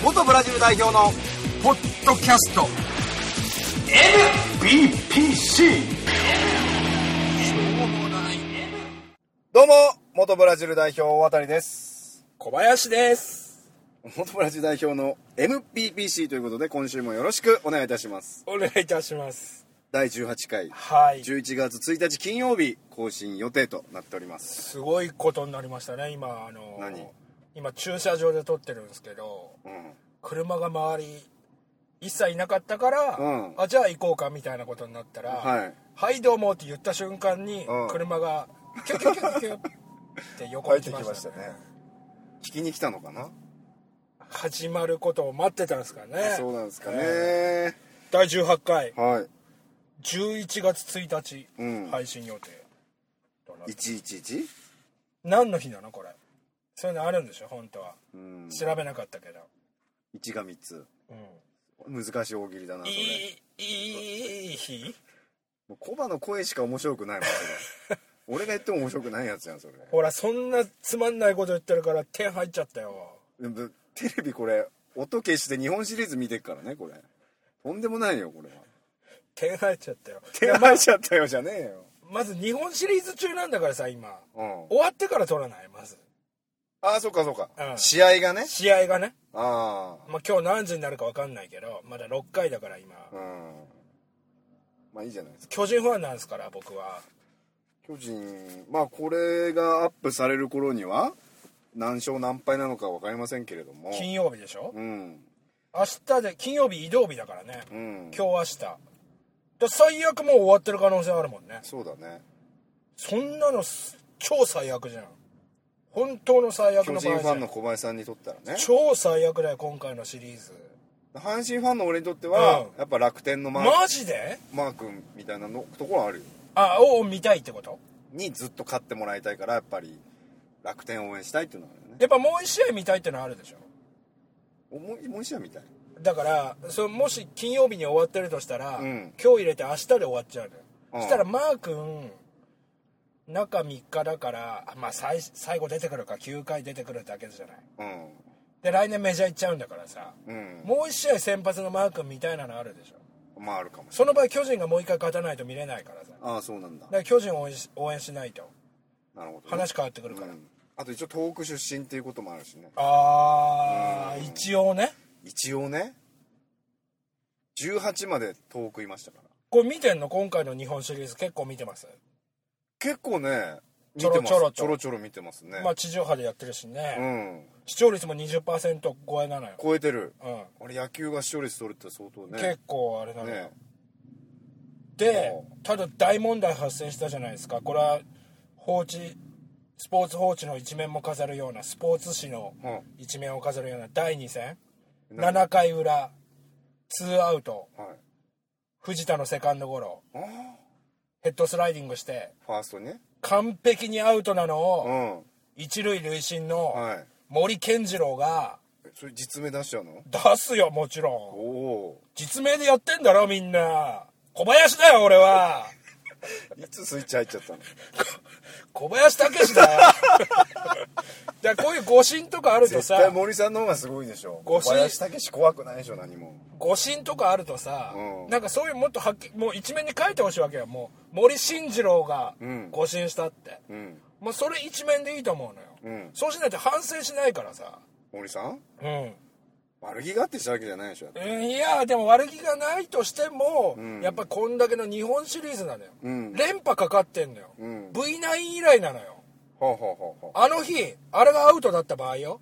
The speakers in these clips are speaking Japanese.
元ブラジル代表のポッドキャスト MBPC。 どうも元ブラジル代表渡です。 小林です。 元ブラジル代表の MBPC ということで、今週もよろしくお願いいたします。 お願いいたします。 第18回、 はい、 11月1日金曜日更新予定となっております。 すごいことになりましたね。今駐車場で撮ってるんですけど、車が周り一切いなかったから、じゃあ行こうかみたいなことになったら、はいどうもって言った瞬間に、車がキュキュキュキュって横に来ましたね。 聞きに来たのかな。 始まることを待ってたんですかね。 そうなんですかね。 第18回、11月1日、配信予定。 111？ 何の日なのこれ。そういうのあるんでしょ本当は。調べなかったけど。 1が3つ。難しい大喜利だな。それいい日？ もうコバの声しか面白くないもんそれ。俺が言っても面白くないやつやんそれ。 ほらそんなつまんないこと言ってるから点入っちゃったよ。 テレビこれ音消して日本シリーズ見てっからねこれ。とんでもないよこれは。 点入っちゃったよ。 点入っちゃったよじゃねえよ。 まず日本シリーズ中なんだからさ今、終わってから撮らないまず。 そうかそうか、試合がね。 まあ今日何時になるか分かんないけどまだ6回だから今。 まあいいじゃないですか。 巨人ファンなんですから僕は。 巨人これがアップされる頃には何勝何敗なのか分かりませんけれども、 金曜日でしょ。明日で金曜日移動日だからね。今日明日で最悪もう終わってる可能性あるもんね。 そうだね。そんなの超最悪じゃん。本当の最悪の場合じゃん。 巨人ファンの小林さんにとったらね超最悪だよ今回のシリーズ。 阪神ファンの俺にとっては、やっぱ楽天のマジでマー君みたいなのところはあるよ。 を見たいってことにずっと勝ってもらいたいからやっぱり楽天を応援したいっていうのがあるよね。 やっぱもう一試合見たいってのはあるでしょ。 もう一試合見たい。だからもし金曜日に終わってるとしたら、今日入れて明日で終わっちゃうのよ。そしたらマー君中3日だから最後出てくるか9回出てくるだけじゃない、で来年メジャー行っちゃうんだからさ、もう一試合先発のマー君みたいなのあるでしょ。 あるかもしれない。 その場合巨人がもう一回勝たないと見れないからさ。 そうなんだ。 だから巨人を応援しないと。 なるほど、ね、 話変わってくるから、 あと一応東北出身っていうこともあるしね。 一応ね 18まで東北いましたから。 これ見てんの？今回の日本シリーズ結構見てます？ 結構ねちょろちょろ見てますね。 地上波でやってるしね、視聴率も 20% 超えなのよ。 超えてる、あれ野球が視聴率取るって相当ね結構あれなのよ、でただ大問題発生したじゃないですか。これはスポーツ報知の一面も飾るような、スポーツ紙の一面を飾るような第2戦、7回裏2アウト、藤田のセカンドゴロ、ヘッドスライディングしてファーストね完璧にアウトなのを、一塁塁審の森健次郎が、 それ実名出しちゃうの？ 出すよもちろん。実名でやってんだろみんな。小林だよ俺は。 いつスイッチ入っちゃったの？ 小林武史だよ。だからこういう誤審とかあるとさ、 絶対森さんの方がすごいでしょ。小林武史怖くないでしょ何も。 誤審とかあるとさ、なんかそういうもっとはっきりもう一面に書いてほしいわけよ。もう森進次郎が誤審したって、もうそれ一面でいいと思うのよ、そうしないと反省しないからさ。 森さん悪気があってしたわけじゃないでしょ。 いやでも悪気がないとしても、やっぱこんだけの日本シリーズなのよ、連覇かかってんのよ、V9 以来なのよ。あの日あれがアウトだった場合よ、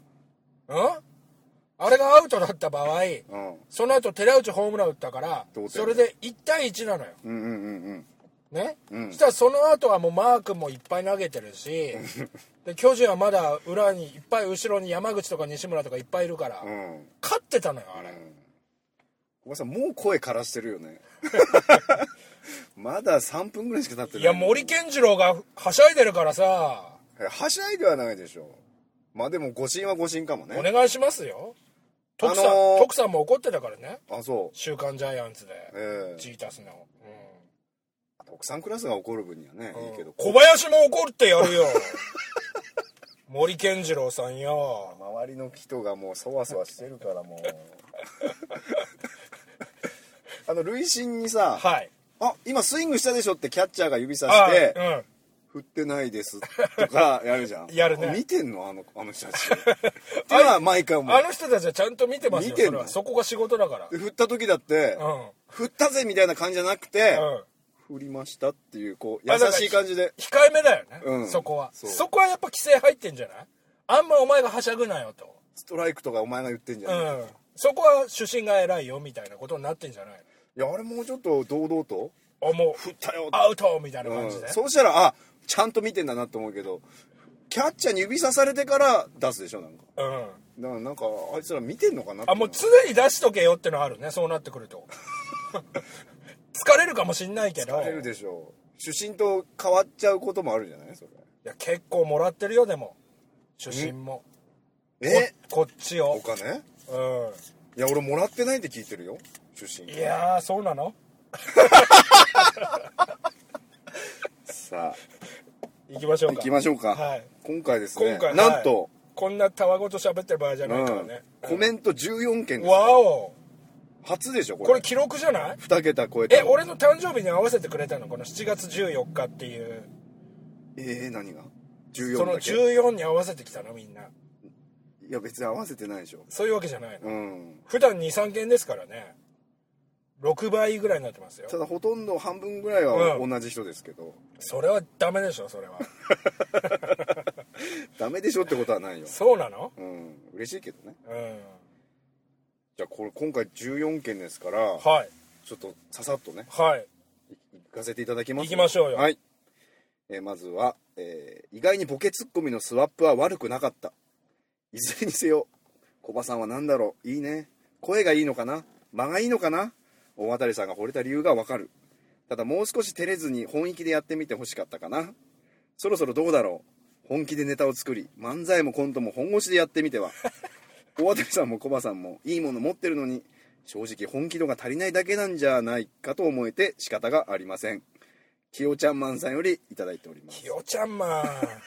あれがアウトだった場合、その後寺内ホームラン打ったからそれで1対1なのよ、ね、そしたらその後はもうマー君もいっぱい投げてるしで巨人はまだ裏にいっぱい後ろに山口とか西村とかいっぱいいるから、勝ってたのよあれ。 小林さんもう声枯らしてるよね。まだ3分ぐらいしか経ってない。 いや森健次郎がはしゃいでるからさ。 はしゃいではないでしょ。でも誤審は誤審かもね。 お願いしますよ。徳さんも怒ってたからね。週刊ジャイアンツで、ジータスの、 徳さんクラスが怒る分にはね、いいけど小林も怒ってやるよ。 森健次郎さんよ。 周りの人がもうそわそわしてるからもう塁審にさ、 はい、 あ、今スイングしたでしょってキャッチャーが指さして、 うん、 振ってないですとかやるじゃん。 やるね。 見てんのあの人たちっては毎回思う。 あの人たちはちゃんと見てますよ。見てんの？そこが仕事だから。 で振った時だって、振ったぜみたいな感じじゃなくて、振りましたっていうこう優しい感じで控えめだよね、そこは。そこはやっぱ規制入ってんじゃない？あんまお前がはしゃぐなよと。 ストライクとかお前が言ってんじゃない、 そこは主審が偉いよみたいなことになってんじゃない？ いやあれもうちょっと堂々ともう振ったよアウトみたいな感じで、 そうしたらちゃんと見てんだなと思うけど、キャッチャーに指さされてから出すでしょなんか。だからなんかあいつら見てんのかなって。 もう常に出しとけよってのあるね、そうなってくると。疲れるかもしんないけど。 疲れるでしょう。主審と変わっちゃうこともあるじゃないそれ。いや結構もらってるよでも主審も。こっちをお金？いや俺もらってないって聞いてるよ主審。 いやーそうなの？ さあ行きましょうか。 行きましょうか。はい、今回ですね。なんと、 こんなたわごと喋ってる場合じゃないからね。 コメント14件です。 わお。 初でしょこれ。 これ記録じゃない ？2桁超えた。 俺の誕生日に合わせてくれたのこの7月14日っていう。 何が14 その14に合わせてきたのみんな。 いや別に合わせてないでしょ。 そういうわけじゃないの。普段 2,3 件ですからね。6倍ぐらいになってますよ。 ただほとんど半分ぐらいは同じ人ですけど、 それはダメでしょそれは。 ダメでしょってことはないよ。 そうなの？ 嬉しいけどね。じゃあこれ今回14件ですから、ちょっとささっとね、行かせていただきます。 行きましょうよ。 はい。まずは、意外にボケツッコミのスワップは悪くなかった。いずれにせよコバさんは何だろう、いいね、声がいいのかな、間がいいのかな、大渡さんが惚れた理由がわかる。ただもう少し照れずに本気でやってみてほしかったかな。そろそろどうだろう、本気でネタを作り漫才もコントも本腰でやってみては。大渡さんもコバさんもいいもの持ってるのに正直本気度が足りないだけなんじゃないかと思えて仕方がありません。きよちゃんマンさんよりいただいております。 きよちゃんマン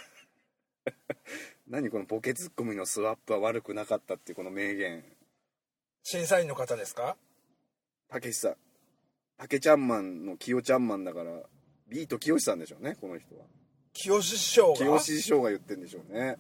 何このボケツッコミのスワップは悪くなかったっていうこの名言。 審査員の方ですか？ たけしさん、たけちゃんマンのきよちゃんマンだからビートきよしさんでしょうねこの人は。 きよし師匠が、 きよし師匠が言ってんでしょうね。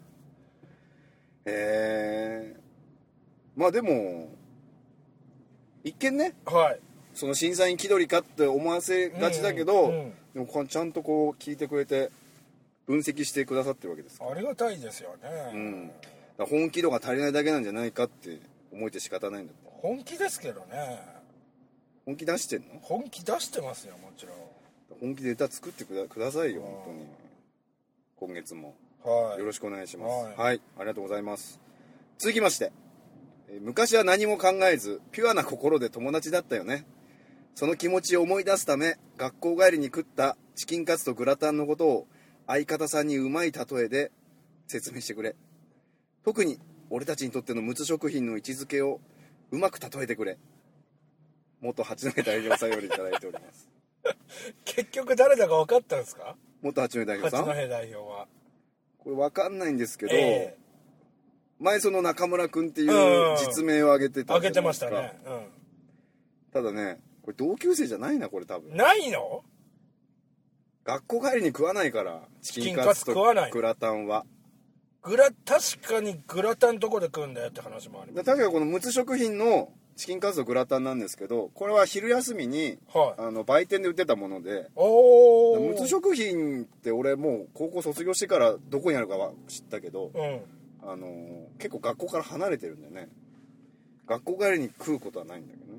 まあでも一見ね、その審査員気取りかって思わせがちだけど、でもちゃんとこう聞いてくれて分析してくださってるわけですから。 ありがたいですよね。 だから本気度が足りないだけなんじゃないかって思えて仕方ないんだって。 本気ですけどね。 本気出してんの？ 本気出してますよもちろん。 本気でネタ作ってくださいよ本当に。今月もよろしくお願いします。はい、ありがとうございます。続きまして、昔は何も考えずピュアな心で友達だったよね。その気持ちを思い出すため学校帰りに食ったチキンカツとグラタンのことを相方さんにうまい例えで説明してくれ。特に俺たちにとっての無津食品の位置づけをうまく例えてくれ。元八戸代表さんよりいただいております。 結局誰だか分かったんですか？ 元八戸代表さん。 八戸代表はこれ分かんないんですけど、前その中村君っていう実名を挙げてたじゃないですか。挙げてましたね。ただね、これ同級生じゃないなこれ多分。 ないの？ 学校帰りに食わないからチキンカツとグラタンは。 確かにグラタンどこで食うんだよって話もあります。 確かこの無津食品のチキンカツとグラタンなんですけど、これは昼休みに、売店で売ってたもので、無津食品って俺もう高校卒業してからどこにあるかは知ったけど、結構学校から離れてるんだよね。学校帰りに食うことはないんだけどね。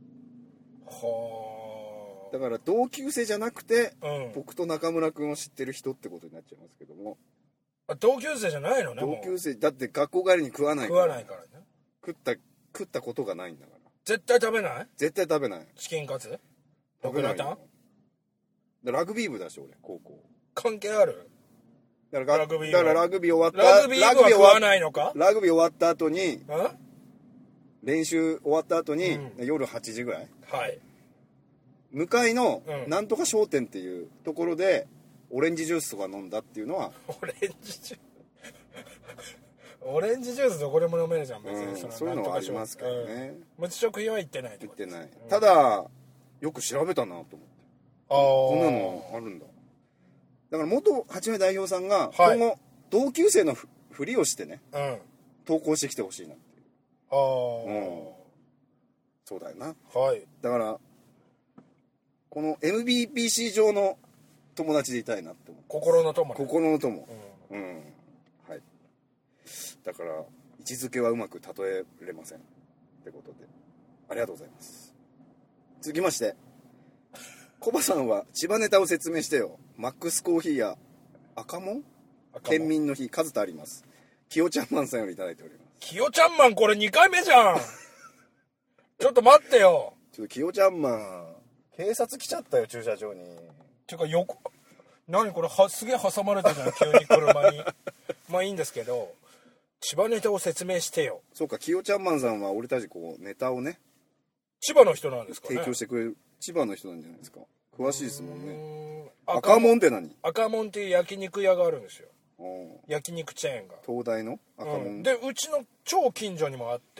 だから同級生じゃなくて、僕と中村君を知ってる人ってことになっちゃいますけども。 同級生じゃないのね。 同級生だって学校帰りに食わないから。 食わないからね。 食ったことがないんだから。 絶対食べない？ 絶対食べない。 チキンカツ？ グラタン？ラグビー部だし俺高校。 関係ある？ だからラグビー終わった。 ラグビー部は食わないのか？ ラグビー終わった後に、練習終わった後に、夜8時ぐらい。向かいのなんとか商店っていうところでオレンジジュースとか飲んだっていうのは。 オレンジジュースオレンジジュースどこでも飲めるじゃん別に、 そういうのはありますけどね、 無知食品は言ってないって言っことですてない、ただよく調べたなと思って、こんなのあるんだ。だから元八名代表さんが今後同級生のふりをしてね、投稿してきてほしいなっていう。そうだよな。だからこの MBPC 上の友達でいたいなって思う。 心の友、 心の友、はい。だから位置づけはうまく例えれませんってことで、ありがとうございます。続きまして、コバさんは千葉ネタを説明してよ。マックスコーヒーや赤門県民の日数とあります。きよちゃんマンさんよりいただいております。 きよちゃんマンこれ2回目じゃんちょっと待ってよ。 ちょっときよちゃんマン警察来ちゃったよ、駐車場に。 てか何これすげえ挟まれたじゃん急に車にまあいいんですけど、千葉ネタを説明してよ。 そうか、きよちゃんマンさんは俺たちこうネタをね、 千葉の人なんですかね。 提供してくれる千葉の人なんじゃないですか。詳しいですもんね。赤門って何？ 赤門っていう焼肉屋があるんですよ。焼肉チェーンが東大の赤門、 でうちの超近所にもあって、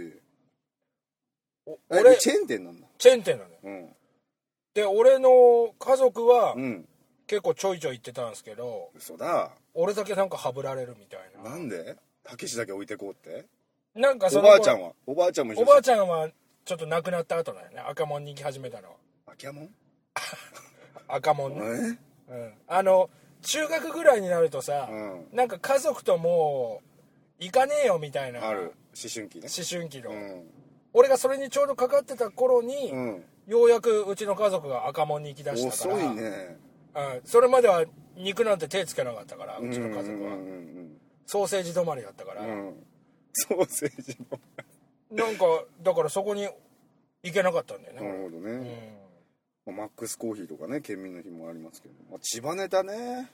俺チェーン店なんだ。 チェーン店なのよ、で俺の家族は、結構ちょいちょい行ってたんですけど、 嘘だ。 俺だけなんかハブられるみたいな。 なんで？たけしだけ置いてこうって？ なんかおばあちゃんはおばあちゃんも一緒。 おばあちゃんはちょっと亡くなった後だよね、赤門に行き始めたのは。 赤門赤門ね、中学ぐらいになるとさ、なんか家族ともう行かねえよみたいな。 ある。思春期ね。 思春期の、俺がそれにちょうどかかってた頃に、ようやくうちの家族が赤門に行きだしたから。 遅いね。 それまでは肉なんて手つけなかったから、うちの家族は、ソーセージ止まりだったから、 ソーセージ止まりなんかだからそこに行けなかったんだよね。 なるほどね、マックスコーヒーとかね、県民の日もありますけど、千葉ネタね、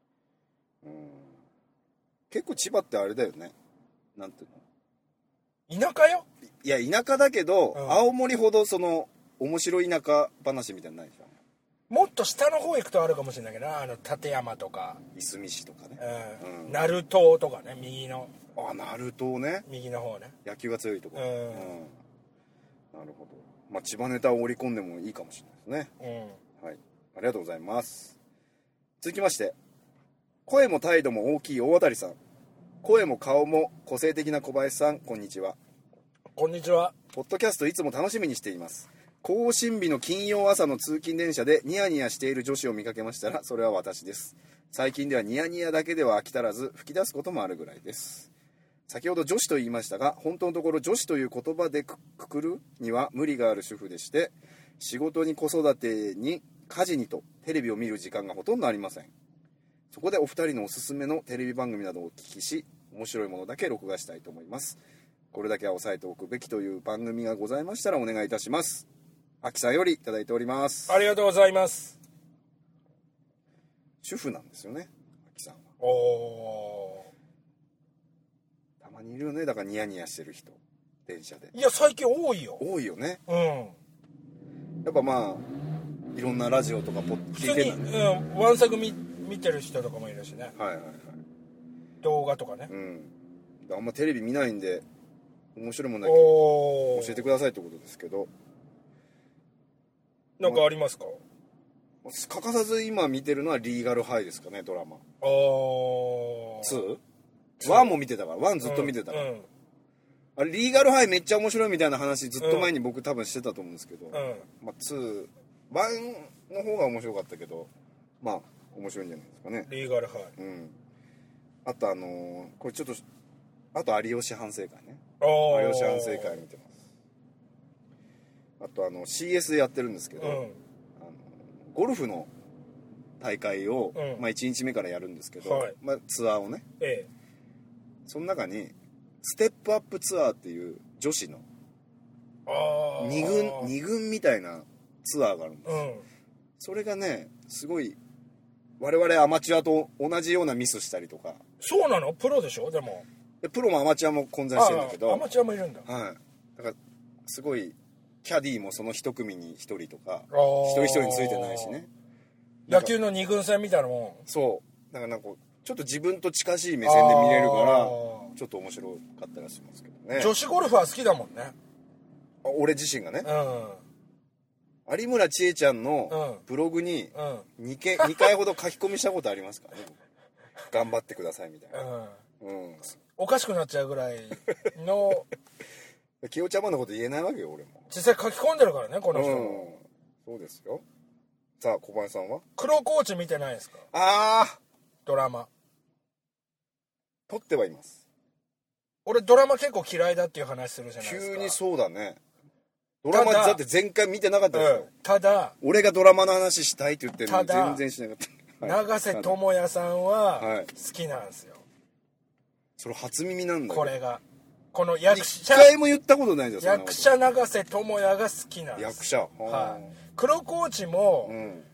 結構千葉ってあれだよね、なんていうの、田舎よ。 いや田舎だけど、青森ほどその面白い田舎話みたいなのないでしょ。 もっと下の方行くとあるかもしれないけどな、館山とかいすみ市とかね、 鳴門とかね、右の鳴門ね、 右の方ね、 野球が強いところ、なるほど。千葉ネタを織り込んでもいいかもしれないですね、はい、ありがとうございます。続きまして、声も態度も大きい大当さん、声も顔も個性的な小林さん、こんにちは。 こんにちは。 ポッドキャストいつも楽しみにしています。更新日の金曜朝の通勤電車でニヤニヤしている女子を見かけましたら、それは私です。最近ではニヤニヤだけでは飽き足らず吹き出すこともあるぐらいです。先ほど女子と言いましたが、本当のところ女子という言葉でくくるには無理がある主婦でして、仕事に子育てに家事にとテレビを見る時間がほとんどありません。そこでお二人のおすすめのテレビ番組などをお聞きし、面白いものだけ録画したいと思います。これだけは押さえておくべきという番組がございましたらお願いいたします。秋さんよりいただいております。 ありがとうございます。 主婦なんですよね、秋さんは。たまにいるよね、だからニヤニヤしてる人、電車で。 いや最近多いよ。 多いよね。やっぱいろんなラジオとか聞いてる、ワンサグ見てる人とかもいるしね。動画とかね。 あんまテレビ見ないんで面白いもんだけ教えてくださいってことですけど、 なんかありますか？ 欠かさず今見てるのはリーガルハイですかね、ドラマ。2?1 も見てたから、1ずっと見てたから、あれリーガルハイめっちゃ面白いみたいな話ずっと前に僕多分してたと思うんですけど、1の方が面白かったけど、面白いんじゃないですかね、 リーガルハイ。 あとこれちょっと、あと有吉反省会ね。有吉反省会見てます。あとCS でやってるんですけど、ゴルフの大会を、1日目からやるんですけど、ツアーをね、その中にステップアップツアーっていう女子の2軍みたいなツアーがあるんです、それがね、すごい我々アマチュアと同じようなミスしたりとか。 そうなの？プロでしょ？でもプロもアマチュアも混在してるんだけど、 アマチュアもいるんだ。 だからすごいキャディーもその一組に一人とか、一人一人についてないしね。 野球の二軍戦みたいなもん。 そうだからちょっと自分と近しい目線で見れるから、 ちょっと面白かったりしますけどね。 女子ゴルフは好きだもんね。 俺自身がね、 うん、 有村千恵ちゃんのブログに2回ほど書き込みしたことありますからね。頑張ってくださいみたいな、 おかしくなっちゃうぐらいの清ちゃまのこと言えないわけよ俺も。 実際書き込んでるからねこの人も、 そうですよ。さあ小林さんは黒コーチ見てないですか？ドラマ撮ってはいます。 俺ドラマ結構嫌いだっていう話するじゃないですか。 急にそうだね。ドラマだって前回見てなかったですよ、 ただ俺がドラマの話したいって言ってるのに全然しなかった。 永瀬智也さんは好きなんですよ、 それ初耳なんだこれがこの役者一回も言ったことないじゃん。 役者永瀬智也が好きなんです。 役者、 黒コーチも、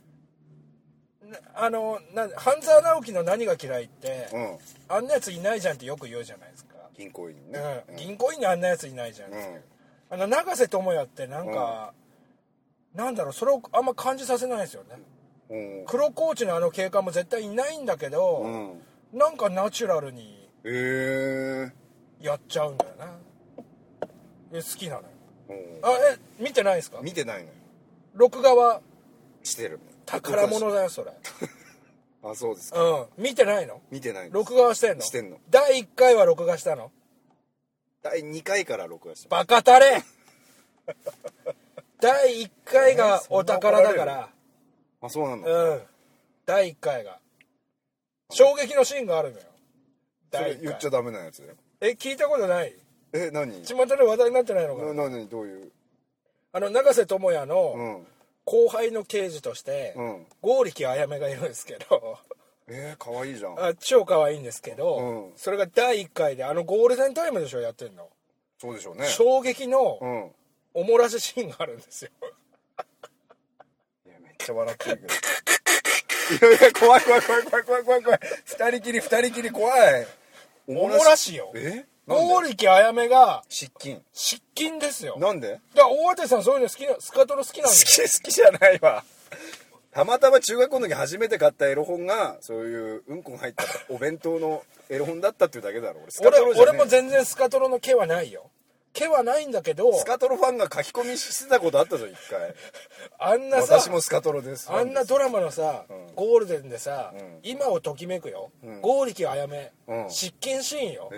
半沢直樹の何が嫌いって、あんなやついないじゃんってよく言うじゃないですか。 銀行員ね、 銀行員にあんなやついないじゃんって、永瀬智也ってなんか、なんだろう、それをあんま感じさせないですよね。黒コーチの警官も絶対いないんだけど、なんかナチュラルにやっちゃうんだよな。好きなのよ。見てないですか？ 見てないのよ。 録画はしてる。 宝物だよそれ。 あ、そうですか。 見てないの？ 見てない。 録画はしてんの？ してんの。 第1回は録画したの？ 第2回から録画した。 バカタレ第1回がお宝だから。 あ、そうなんだ。 第1回が衝撃のシーンがあるのよ。 それ言っちゃダメなやつだよ。 聞いたことない？ 何？ 巷で話題になってないのかな。 何どういう？ 永瀬智也の後輩の刑事として剛力あやめがいるんですけど、 可愛いじゃん。 超可愛いんですけど、それが第1回でゴールデンタイムでしょやってんの。 そうでしょうね。 衝撃のおもらしシーンがあるんですよ。 いやめっちゃ笑ってるけど。いや怖い二人きり怖い。 おもらしよ。剛力あやめが失禁ですよ。 なんで？ だから大当さんそういうの好きな、スカトロ好きなんですよ。 好きじゃないわ。たまたま中学校の時初めて買ったエロ本がそういううんこが入ったお弁当のエロ本だったっていうだけだろ。 俺も全然スカトロの毛はないよ。毛はないんだけど、 スカトロファンが書き込みしてたことあったぞ一回。 あんなさ、 私もスカトロです。 あんなドラマのさ、ゴールデンでさ、今をときめくよ。剛力あやめ、失禁シーンよ。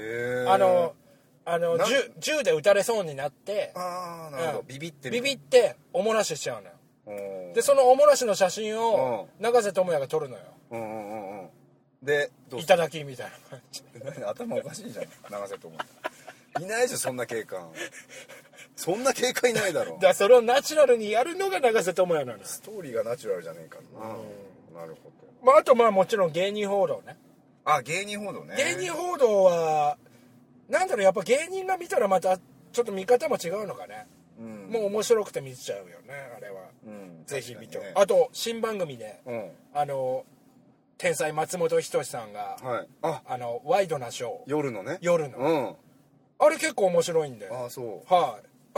銃で撃たれそうになって、 なるほど、ビビっておもらししちゃうのよ。でそのおもらしの写真を永瀬智也が撮るのよ。 でいただきみたいな感じ。 頭おかしいじゃん永瀬智也。いないでしょそんな警官。そんな警官いないだろ。 だからそれをナチュラルにやるのが永瀬智也なの。 ストーリーがナチュラルじゃねえかな。なるほど。 あともちろん芸人報道ね。 芸人報道ね。 芸人報道はなんだろう、やっぱ芸人が見たらまたちょっと見方も違うのかね。もう面白くて見ちゃうよねあれは。ぜひ見て。あと新番組で天才松本人志さんがワイドなショー、夜のあれ結構面白いんで。 そう。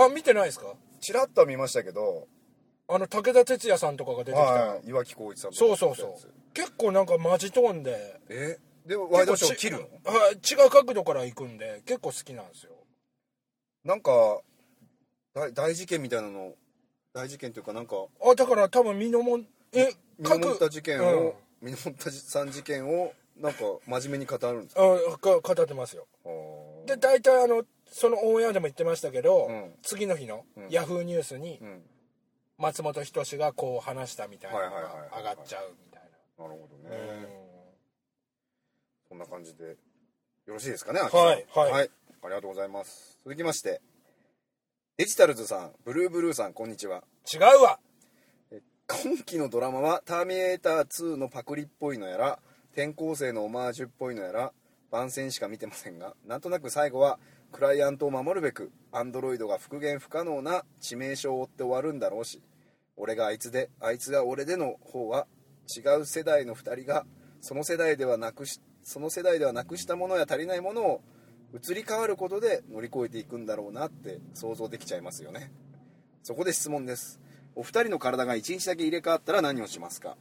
見てないですか？ チラッとは見ましたけど、 武田鉄矢さんとかが出てきた。 岩城浩一さんとか。そう結構なんかマジトーンで。 でワイドショー切るの？ 違う角度から行くんで結構好きなんですよ。なんか大事件みたいなの、大事件というかなんかだから多分身のもった事件を、身のもったさん事件をなんか真面目に語るんですか？ 語ってますよ。で大体そのオンエアでも言ってましたけど、次の日のヤフーニュースに松本人志がこう話したみたいなのが上がっちゃうみたいな。 なるほどね。そんな感じでよろしいですかね。 はい、 ありがとうございます。続きましてデジタルズさん、ブルーさん、こんにちは。 違うわ。 今期のドラマはターミネーター2のパクリっぽいのやら転校生のオマージュっぽいのやら番宣しか見てませんが、なんとなく最後はクライアントを守るべくアンドロイドが復元不可能な致命傷を負って終わるんだろうし、俺があいつであいつが俺での方は違う世代の2人がその世代ではなくしたものや足りないものを移り変わることで乗り越えていくんだろうなって想像できちゃいますよね。そこで質問です。お二人の体が1日だけ入れ替わったら何をしますか？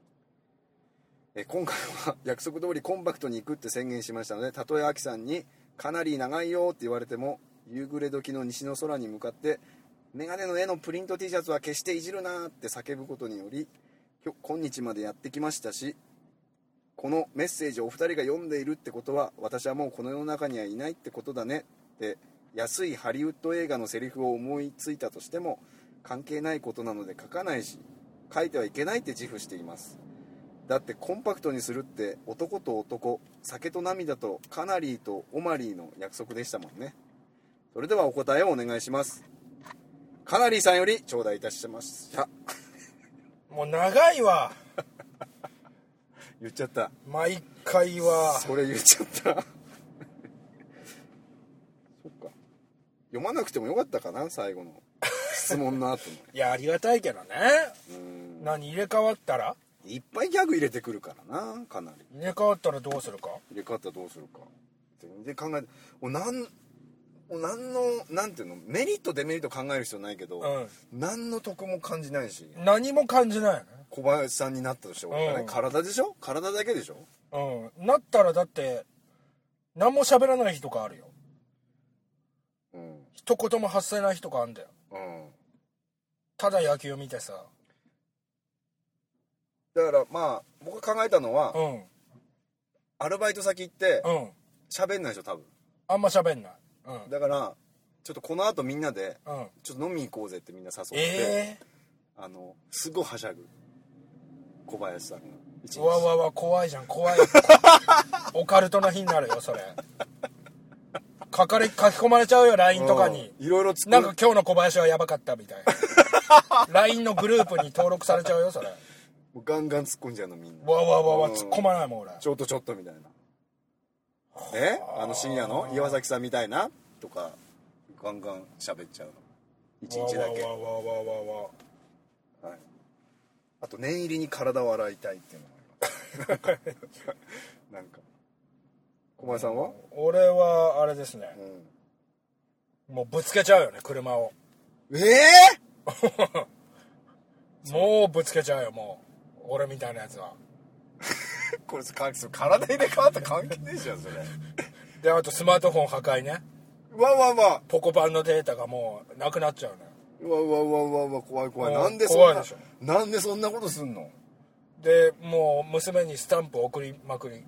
今回は約束通りコンパクトに行くって宣言しましたので、たとえアキさんにかなり長いよって言われても夕暮れ時の西の空に向かってメガネの絵のプリント T シャツは決していじるなって叫ぶことにより今日までやってきましたし、このメッセージをお二人が読んでいるってことは私はもうこの世の中にはいないってことだねって安いハリウッド映画のセリフを思いついたとしても関係ないことなので書かないし書いてはいけないって自負しています。だってコンパクトにするって男と男、酒と涙とカナリーとオマリーの約束でしたもんね。それではお答えをお願いします。カナリーさんより頂戴いたしました。 もう長いわ。 言っちゃった。 毎回はそれ言っちゃったそっか、読まなくてもよかったかな、最後の質問の後のいやありがたいけどね。何入れ替わったらいっぱいギャグ入れてくるからな。かなり入れ替わったらどうするか。 入れ替わったらどうするか全然考えてなんのなんていうの、メリットデメリット考える必要ないけど、何の得も感じないし、 何も感じないよね。 小林さんになったとして俺がね、体でしょ、体だけでしょ。 なったらだって何も喋らない日とかあるよ。一言も発せない日とかあるんだよ。ただ野球見てさ。 だからまあ僕が考えたのは、アルバイト先行って喋んないでしょ多分。 あんま喋んない。 だからちょっとこの後みんなでちょっと飲み行こうぜってみんな誘って、すごいはしゃぐ小林さんが一日。 うわ怖いじゃん、怖いオカルトな日になるよそれ。書き込まれちゃうよ LINE とかに。 いろいろなんか今日の小林はやばかったみたいなLINE のグループに登録されちゃうよそれ。 もうガンガン突っ込んじゃうのみんな。 突っ込まないもん俺。 ちょっとみたいな。深夜の岩崎さんみたいなとかガンガン喋っちゃうの一日だけ。あと念入りに体を洗いたいっていうのもありますなんか小林さんは。 俺はあれですね、もうぶつけちゃうよね車を。もうぶつけちゃうよもう俺みたいなやつはこれ体入れ替わった関係ねえじゃんそれであとスマートフォン破壊ね。ポコパンのデータがもうなくなっちゃうね。 怖い。なんでそんなことすんの。 でもう娘にスタンプ送りまくり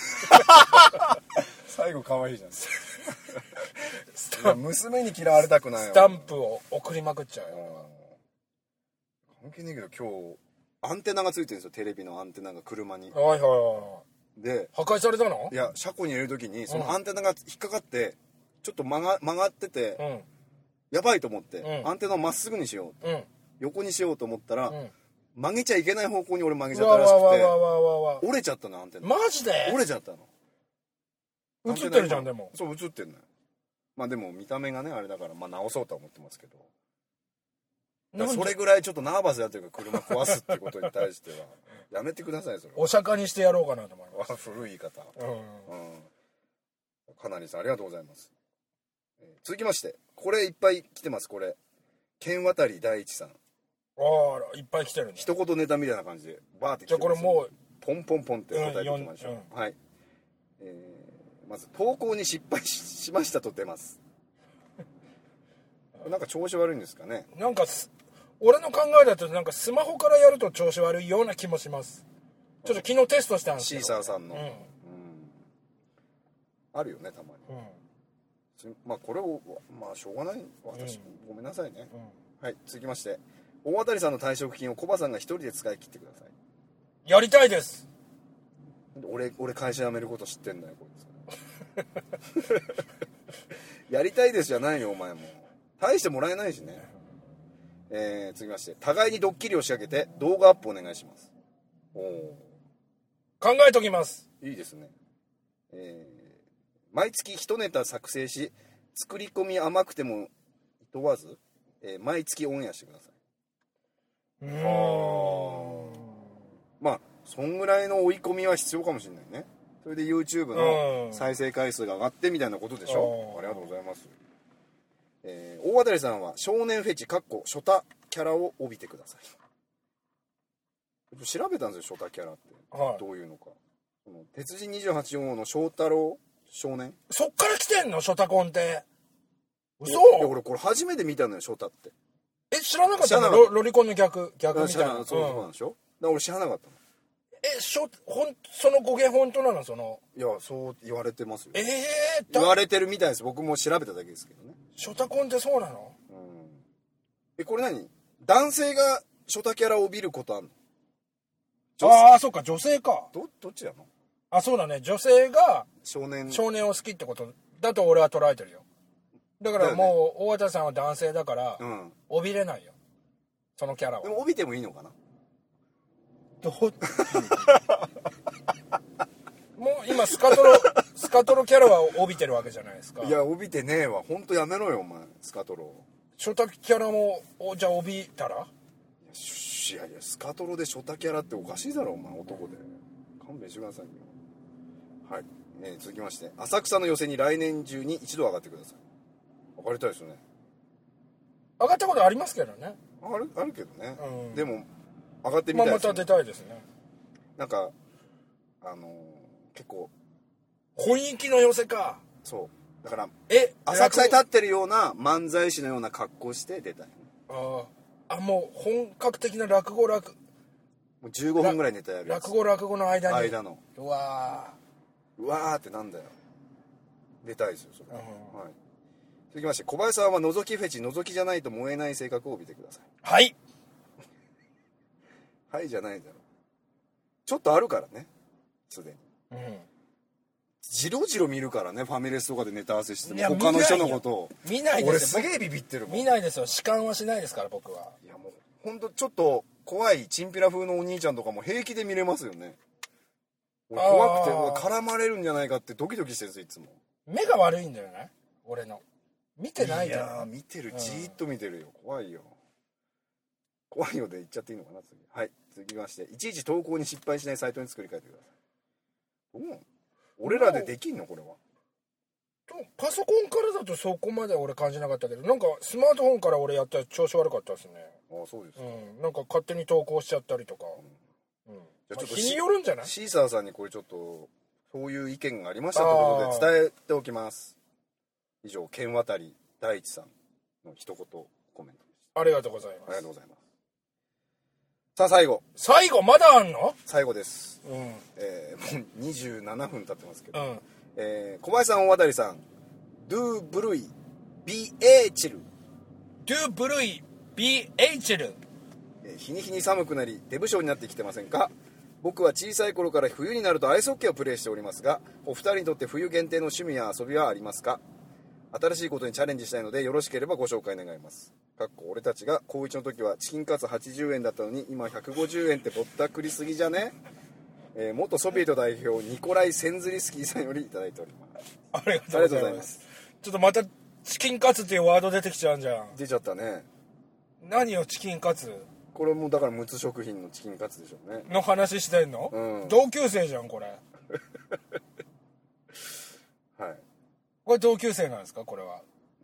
最後可愛いじゃん娘に嫌われたくないよ。 スタンプを送りまくっちゃうよ。 関係ねえけど今日アンテナがついてるんですよ、テレビのアンテナが車に。で破壊されたの。 いや車庫に入れる時にそのアンテナが引っかかってちょっと曲がってて、やばいと思って、アンテナをまっすぐにしよう、横にしようと思ったら、曲げちゃいけない方向に俺曲げちゃったらしくて折れちゃったのアンテナ。 マジで折れちゃったの。 映ってるじゃん。でもそう映ってんのよ。まあでも見た目がねあれだから直そうとは思ってますけど、それぐらいちょっとナーバスだというか車壊すってことに対してはやめてくださいそれ。 お釈迦にしてやろうかなと思います。 古い言い方。かなりさんありがとうございます。続きましてこれいっぱい来てます。これ剣渡第一さん。 いっぱい来てるね。 一言ネタみたいな感じでバーって来てます。 じゃあこれもうポンポンポンって答えていきましょう。はい。まず投稿に失敗しましたと出ますなんか調子悪いんですかね。 なんか俺の考えだとなんかスマホからやると調子悪いような気もします。ちょっと昨日テストしたんですけど。 シーサーさんの、あるよねたまに、まあこれをまあしょうがない私、ごめんなさいね、はい。続きまして大当さんの退職金をコバさんが一人で使い切ってください。 やりたいです。 俺会社辞めること知ってんだよこいつやりたいですじゃないよお前も大してもらえないしね。続きまして互いにドッキリを仕掛けて動画アップお願いします。 考えときます。 いいですね。毎月1ネタ作成し作り込み甘くても問わず、毎月オンエアしてください。まあそんぐらいの追い込みは必要かもしれないね。それで YouTube の再生回数が上がってみたいなことでしょ。ありがとうございます。大当さんは少年フェチショタキャラを帯びてください。調べたんですよショタキャラって、どういうのか。鉄人28号の翔太郎少年。 そっから来てんのショタコンって嘘。 いや俺これ初めて見たのよショタって。 知らなかったの。ロリコンの逆みたいな。 そうなんでしょ。だから俺知らなかったの。 その語源本当なのその。 いやそう言われてますよ。 言われてるみたいです。僕も調べただけですけどね。 ショタコンってそうなの？ これ何？男性がショタキャラを帯びることあんの？ ああそうか女性か。 どっちなの？ あそうだね女性が少年を好きってことだと俺は捉えてるよ。だからもう大畑さんは男性だから、帯びれないよそのキャラは。 でも帯びてもいいのかな。 もう今スカトロキャラは帯びてるわけじゃないですか。 いや帯びてねえわ。ほんとやめろよお前スカトロ。 ショタキャラもじゃあ帯びたら。いやスカトロでショタキャラっておかしいだろお前男で。勘弁してくださいよ。はい、続きまして浅草の寄席に来年中に一度上がってください。上がりたいですよね。 上がったことありますけどね。 あるけどね、でも上がってみたいです、ね。 また出たいですね。 なんか結構雰囲気の寄せか。 そうだから浅草に立ってるような漫才師のような格好して出たい。 もう本格的な落語もう15分ぐらいネタやるやつ。 落語の間のうわーってなんだよ。出たいですよそれ、はい。続きまして小林さんは覗きフェチ覗きじゃないと燃えない性格を帯びてください。はいはいじゃないだろ。ちょっとあるからねすでに。ジロジロ見るからねファミレスとかでネタ合わせしても他の人のことを見ないですよ。 俺すげえビビってるもん。 見ないですよ。弛緩はしないですから僕は。 いやもうほんとちょっと怖いチンピラ風のお兄ちゃんとかも平気で見れますよね。俺怖くて絡まれるんじゃないかってドキドキしてるんですよいつも。 目が悪いんだよね俺の。見てないじゃん。 いや見てるじーっと見てるよ。怖いよで言っちゃっていいのかな次。はい続きましていちいち投稿に失敗しないサイトに作り変えてください。俺らでできんのこれは。 パソコンからだとそこまで俺感じなかったけどなんかスマートフォンから俺やったら調子悪かったですね。 そうですか。 なんか勝手に投稿しちゃったりとか。 じゃあちょっと日によるんじゃない？ シーサーさんにこれちょっとそういう意見がありましたということで伝えておきます。以上剣渡大地さんの一言コメントです。 ありがとうございます。 ありがとうございます。さあ最後まだあんの？ 最後です。もう27分経ってますけど、小林さん大渡さんドゥブルイビエーチル日に日に寒くなり出不精になってきてませんか？僕は小さい頃から冬になるとアイスホッケーをプレーしておりますがお二人にとって冬限定の趣味や遊びはありますか？新しいことにチャレンジしたいのでよろしければご紹介願います。俺たちが高1の時はチキンカツ80円だったのに今150円ってぼったくりすぎじゃね？元ソビエト代表ニコライ・センズリスキーさんよりいただいております。 ありがとうございます。ちょっとまたチキンカツっていうワード出てきちゃうんじゃん。 出ちゃったね。何よチキンカツ？ これもだからムツ食品のチキンカツでしょうね。 の話してんの？同級生じゃんこれ。 はい。 これ同級生なんですかこれは？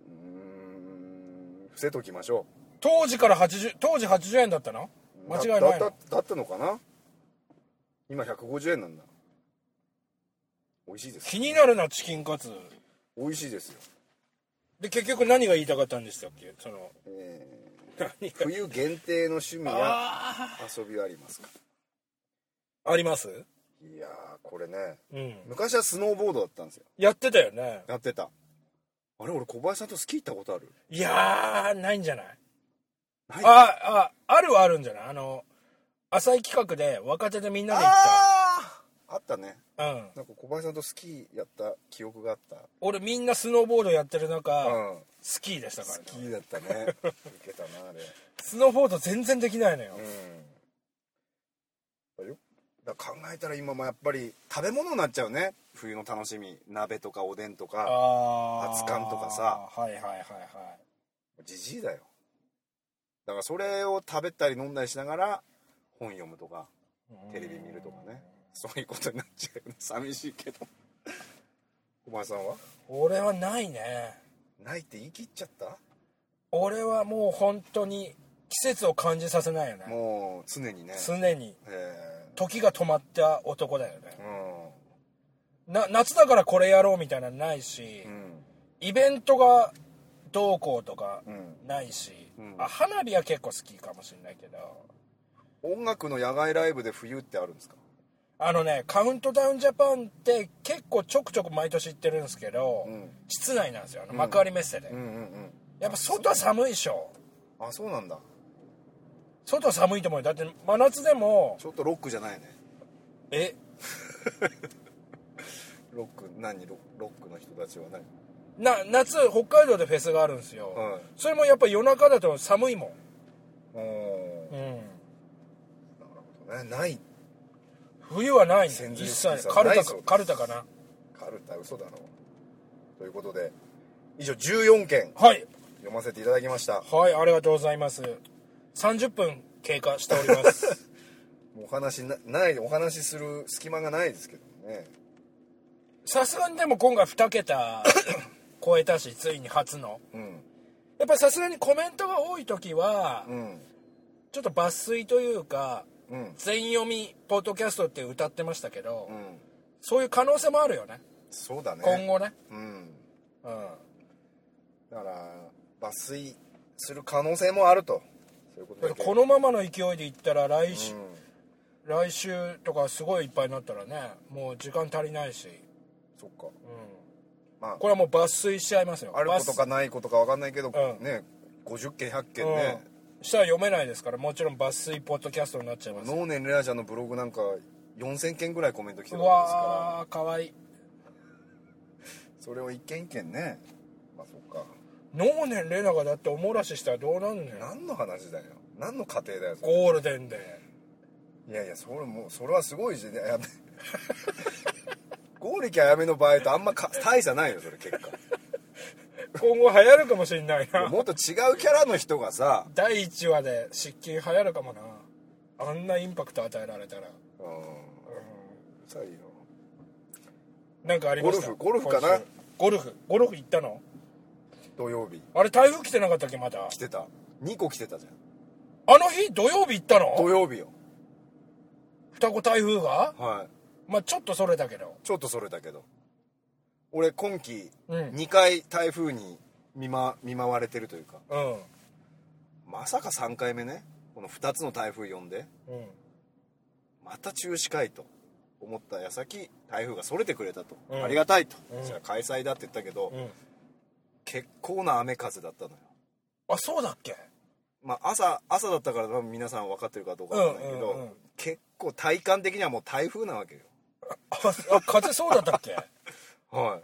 伏せときましょう。 当時80円だったの？間違いないの？ だったのかな。今150円なんだ。美味しいです。 気になるなチキンカツ。 美味しいですよ。 で結局何が言いたかったんでしたっけ？ 冬限定の趣味や遊びはありますか？ あります？ いやこれね、昔はスノーボードだったんですよ。 やってたよね。 やってた。あれ俺小林さんとスキー行ったことある？ いやないんじゃない？あるはあるんじゃない？浅い企画で若手でみんなで行った。 あったね。なんか小林さんとスキーやった記憶があった。 俺みんなスノーボードやってる中、スキーでしたからね。 スキーだったね。いけたなあれ。 スノーボード全然できないのよ。 だ考えたら今もやっぱり食べ物になっちゃうね。冬の楽しみ鍋とかおでんとか熱燗とかさ。じじいだよ。だからそれを食べたり飲んだりしながら本読むとかテレビ見るとかね、そういうことになっちゃうよね。寂しいけど。小林さんは？俺はないね。 ないって言い切っちゃった？ 俺はもう本当に季節を感じさせないよね。 もう常にね。 常に時が止まった男だよね。 夏だからこれやろうみたいなのないし、イベントがどうこうとかないし、花火は結構好きかもしれないけど。 音楽の野外ライブで冬ってあるんですか？ カウントダウンジャパンって結構ちょくちょく毎年行ってるんですけど、室内なんですよ、幕張メッセで、やっぱ外は寒いでしょ。 あ、そうなんだ。 外は寒いと思うよ。だって真夏でもちょっとロックじゃないね。 えロック何？ロックの人たちは何？ 夏北海道でフェスがあるんですよ、それもやっぱ夜中だと寒いもん。なるほどね。ない。 冬はないんだよ一切。カルタかな。 カルタ嘘だろ。ということで以上14件はい読ませていただきました。 はい、ありがとうございます。30分経過しておりますお話する隙間がないですけどね。 さすがにでも今回2桁超えたし、ついに初の、やっぱりさすがにコメントが多い時は、ちょっと抜粋というか、全読みポッドキャストって歌ってましたけど、そういう可能性もあるよね。 そうだね。 今後ね。 だから抜粋する可能性もあると。そういうことで、 このままの勢いでいったら来週とかすごいいっぱいになったらね、もう時間足りないし。 そっか。 これはもう抜粋しちゃいますよ。 あることかないことか分かんないけど、ね、50件100件ね、 したら読めないですから、もちろん抜粋ポッドキャストになっちゃいます。 能年レアちゃんのブログなんか4000件ぐらいコメント来てるわけですから。 わーかわいい。 それを一件一件ね。まあそっか。 能年レナがだっておもらししたらどうなんねん。 何の話だよ。何の過程だよ。 ゴールデンで。 いやいや、それはすごいしね。剛力あやめの場合とあんま大差ないよ、それ結果。 今後流行るかもしれないな。 もっと違うキャラの人がさ、 第1話で湿気流行るかもな。あんなインパクト与えられたら。 さあいいの。 なんかありました？ ゴルフかな。 ゴルフ行ったの？ 土曜日。 あれ台風来てなかったっけ？また来てた。2個来てたじゃん。 あの日土曜日行ったの？ 土曜日よ。 双子台風が？ はい。 まあちょっとそれだけど。 俺今季2回台風に見舞われてるというか、まさか3回目ね、この2つの台風呼んで、また中止かいと思った矢先台風がそれてくれたと、ありがたいと、じゃあ開催だって言ったけど、結構な雨風だったのよ。 あ、そうだっけ？ まあ朝だったから多分皆さん分かってるかどうかわかんないけど、結構体感的にはもう台風なわけよ。 あ、風そうだったっけ？ はい。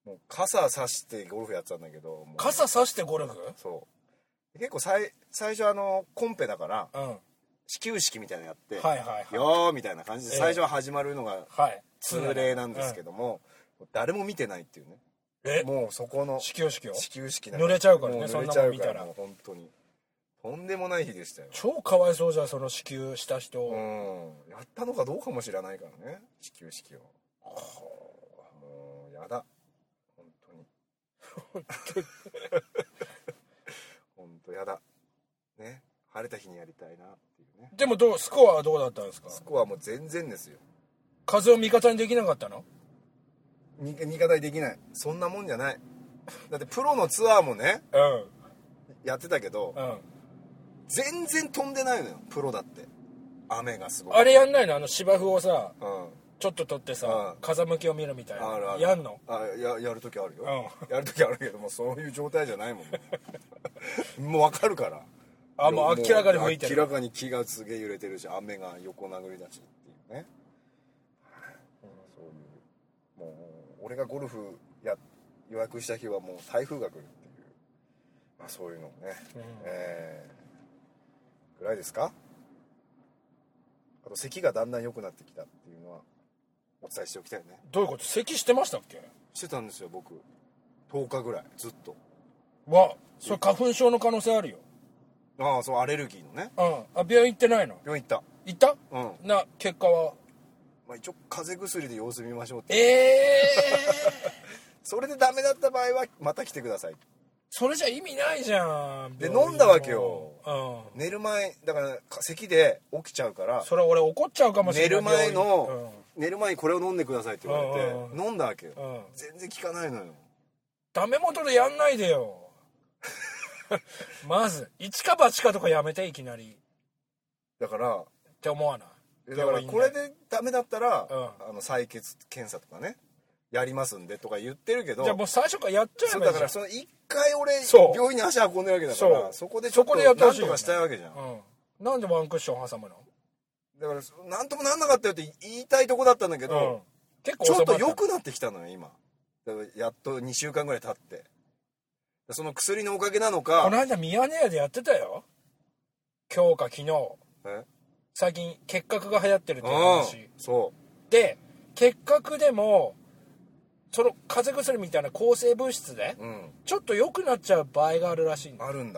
もう傘さしてゴルフやってたんだけど、 傘さしてゴルフ？ そう結構最初コンペだから、始球式みたいなのやって、よーみたいな感じで最初は始まるのが通例なんですけども、誰も見てないっていうね。もうそこの始球式濡れちゃうからね。そんなもん見たらもう本当にとんでもない日でしたよ。 超かわいそうじゃん、その始球した人。 やったのかどうかもしれないからね、始球式を。もうやだ本当に本当やだね。晴れた日にやりたいなっていうね。 でもスコアはどうだったんですか？ スコアも全然ですよ。 風を味方にできなかったの？ 味方にできない。そんなもんじゃない。だってプロのツアーもね、やってたけど、全然飛んでないのよ、プロだって。雨がすごい。 あれやんないの？芝生をさ、ちょっと取ってさ、風向きを見るみたいな。やんの？ やるときあるよ。やるときあるけども、そういう状態じゃないもん。もう分かるから。 もう明らかに向いてる。 明らかに木がすげえ揺れてるし、雨が横殴りだしっていうね。そういう、もう俺がゴルフ予約した日はもう台風が来るっていう、まあそういうのもね、ぐらいですか。あと咳がだんだん良くなってきたっていうのはお伝えしておきたいね。 どういうこと？咳してましたっけ？ してたんですよ、僕。10日ぐらいずっと。 それ花粉症の可能性あるよ。 ああ、そう、アレルギーのね。 病院行ってないの？ 病院行った。 行った？結果は？ まあ一応風邪薬で様子見ましょうって。それでダメだった場合はまた来てください。 それじゃ意味ないじゃん。 で飲んだわけよ。寝る前だから咳で起きちゃうから。 それ俺怒っちゃうかもしれない。 寝る前の寝る前にこれを飲んでくださいって言われて、 うん飲んだわけよ、 うん全然効かないのよ。 ダメ元でやんないでよまず一か八かとかやめて、いきなりだからって思わない？ だからこれでダメだったら、 う採血検査とかねやりますんでとか言ってるけど、 じゃあもう最初からやっちゃえそうばいいじゃん。 だからその1回俺そう病院に足運んでるわけだから、そこでちょっとやってほしいよねなんとかしたいわけじゃん、 なんでワンクッション挟むの？ だからなんともなんなかったよって言いたいとこだったんだけど、 結構ちょっと良くなってきたのよ今。だからやっと2週間ぐらい経って、その薬のおかげなのか。 この間ミヤネ屋でやってたよ、今日か昨日。最近結核が流行ってるっていう話。 そうで結核でもその風邪薬みたいな抗生物質でちょっと良くなっちゃう場合があるらしいんだ。 あるんだ。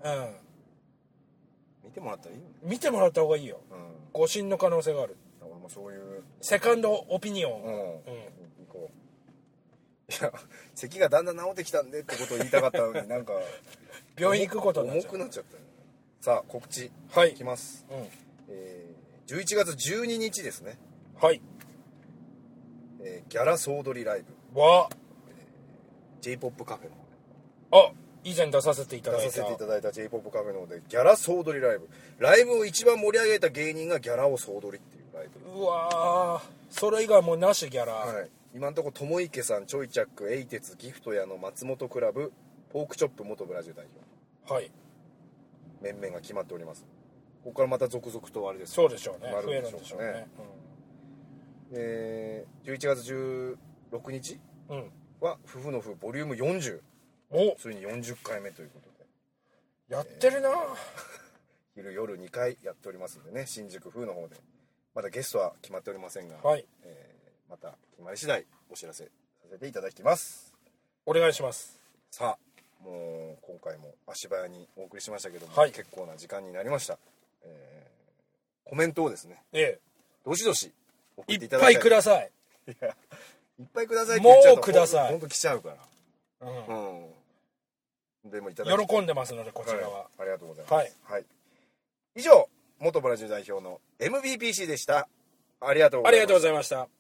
見てもらったらいいの？ 見てもらった方がいいよ、誤診の可能性がある。 俺もそういうセカンドオピニオン。 行こう。いや、咳がだんだん治ってきたんでってことを言いたかったのになんか病院行くことになっ重ちゃう。 くなっちゃったね。さあ告知いきます、11月12日ですね。 はい、 ギャラ総取りライブわ、 J-POP カフェのあ、以前出させていただいた J-POP カフェの方でギャラ総取りライブを一番盛り上げた芸人がギャラを総取りっていうライブ。 うわー、それ以外もうなしギャラ。 はい、今のところ友池さん、ちょいチャック、エイテツ、ギフト屋の松本クラブ、ポークチョップ元ブラジル代表、 はい、 面々が決まっております。ここからまた続々とあれです、 そうでしょうね、 なる増えんでしょうるんでしょうね。 11月16日は夫婦の夫ボリューム40、ついに40回目ということでやってるな、 昼夜2回やっておりますんでね、新宿風の方で。まだゲストは決まっておりませんが、 はい、 また決まり次第お知らせさせていただきます。 お願いします。 さあ、もう今回も足早にお送りしましたけども、 はい、 結構な時間になりました。コメントをですね、どしどし送っていただきたい。 いっぱいください。 いや、いっぱいくださいって言っちゃうともうください。 本当来ちゃうから。でもいただき喜んでますのでこちらは、 ありがとうございます。 はい、 以上元ブラジル代表の MVPC でした。ありがとうございました。